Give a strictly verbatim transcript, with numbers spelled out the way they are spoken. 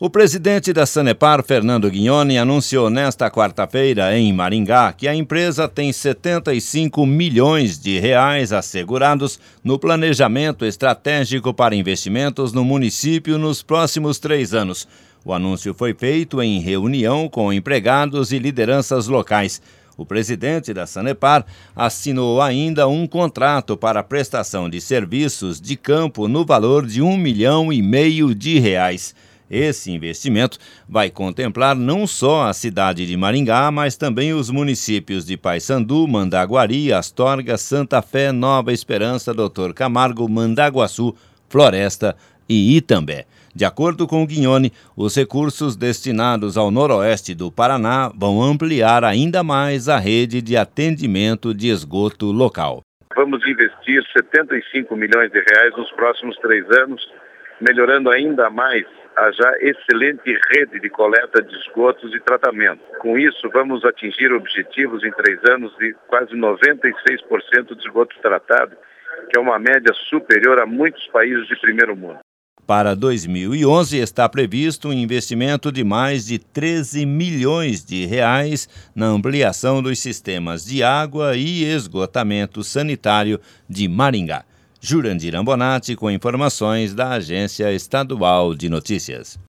O presidente da Sanepar, Fernando Guignoni, anunciou nesta quarta-feira em Maringá que a empresa tem setenta e cinco milhões de reais assegurados no planejamento estratégico para investimentos no município nos próximos três anos. O anúncio foi feito em reunião com empregados e lideranças locais. O presidente da Sanepar assinou ainda um contrato para prestação de serviços de campo no valor de um milhão e meio de reais. Esse investimento vai contemplar não só a cidade de Maringá, mas também os municípios de Paysandu, Mandaguari, Astorga, Santa Fé, Nova Esperança, doutor Camargo, Mandaguaçu, Floresta e Itambé. De acordo com o Guignoni, os recursos destinados ao noroeste do Paraná vão ampliar ainda mais a rede de atendimento de esgoto local. Vamos investir setenta e cinco milhões de reais nos próximos três anos, melhorando ainda mais a já excelente rede de coleta de esgotos e tratamento. Com isso, vamos atingir objetivos em três anos de quase noventa e seis por cento de esgoto tratado, que é uma média superior a muitos países de primeiro mundo. Para dois mil e onze está previsto um investimento de mais de treze milhões de reais na ampliação dos sistemas de água e esgotamento sanitário de Maringá. Jurandir Ambonati com informações da Agência Estadual de Notícias.